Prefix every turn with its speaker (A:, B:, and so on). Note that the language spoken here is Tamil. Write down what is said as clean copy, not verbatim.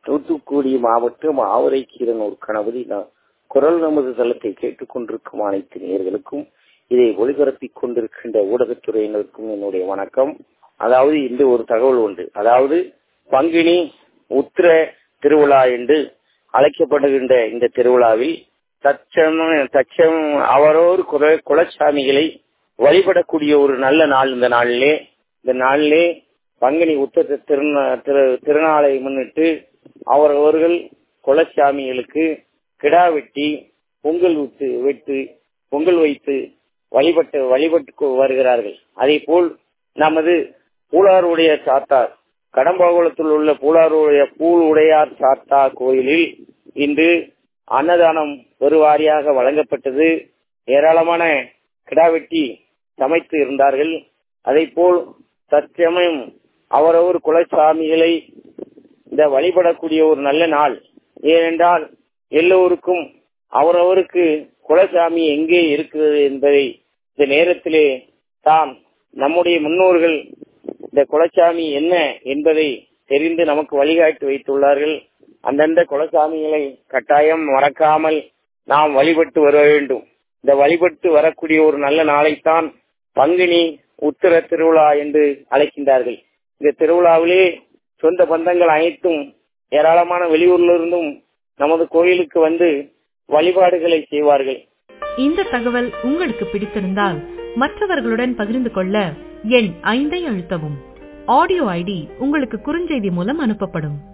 A: தூத்துக்குடி மாவட்டம் ஆவரைக்கீரனூர் கணபதி. குரல் நமது தளத்தை கேட்டுக் கொண்டிருக்கும் அனைத்து நேயர்களுக்கும், இதை ஒளிபரப்பிக் கொண்டிருக்கின்ற ஊடகத்துறையினருக்கும் என்னுடைய வணக்கம். அதாவது இந்த ஒரு தகவல் உண்டு. அதாவது பங்குனி உத்திர திருவிழா என்று அழைக்கப்படுகின்ற இந்த திருவிழாவில் தச்சம் அவரோர் குலசாமிகளை வழிபடக்கூடிய ஒரு நல்ல நாள். இந்த நாளிலே பங்குனி உத்திர திருநாளை முன்னிட்டு அவர்கள் குலசாமிகளுக்கு கிடா வெட்டி பொங்கல் வைத்து வழிபட்டு வருகிறார்கள். அதே போல் நமது பூலாருடைய சாத்தார் கடம்பாகுளத்தில் உள்ள பூலுடையார் சாத்தா கோயிலில் இன்று அன்னதானம் பெருவாரியாக வழங்கப்பட்டது. ஏராளமான கிடா வெட்டி சமைத்து இருந்தார்கள். அதே போல் தற்சமயம் அவரவர் குலசாமிகளை இந்த வழிபடக்கூடிய ஒரு நல்ல நாள். ஏனென்றால் எல்லோருக்கும் அவரவருக்கு குலசாமி எங்கே இருக்கிறது என்பதை இந்த நேரத்திலே தான் நம்முடைய முன்னோர்கள் இந்த குலசாமி என்ன என்பதை தெரிந்து நமக்கு வழிகாட்டி வைத்துள்ளார்கள். அந்தந்த குலசாமிகளை கட்டாயம் மறக்காமல் நாம் வழிபட்டு வர வேண்டும். இந்த வழிபட்டு வரக்கூடிய ஒரு நல்ல நாளைத்தான் பங்குனி உத்திர திருவிழா என்று அழைக்கின்றார்கள். இந்த திருவிழாவிலே சொந்த பந்தங்கள் அனைத்தும் ஏராளமான வெளியூரிலிருந்தும் நமது கோயிலுக்கு வந்து வழிபாடுகளை செய்வார்கள்.
B: இந்த தகவல் உங்களுக்கு பிடித்திருந்தால் மற்றவர்களுடன் பகிர்ந்து கொள்ள எண் 5 அழுத்தவும். ஆடியோ ஐடி உங்களுக்கு குறுஞ்செய்தி மூலம் அனுப்பப்படும்.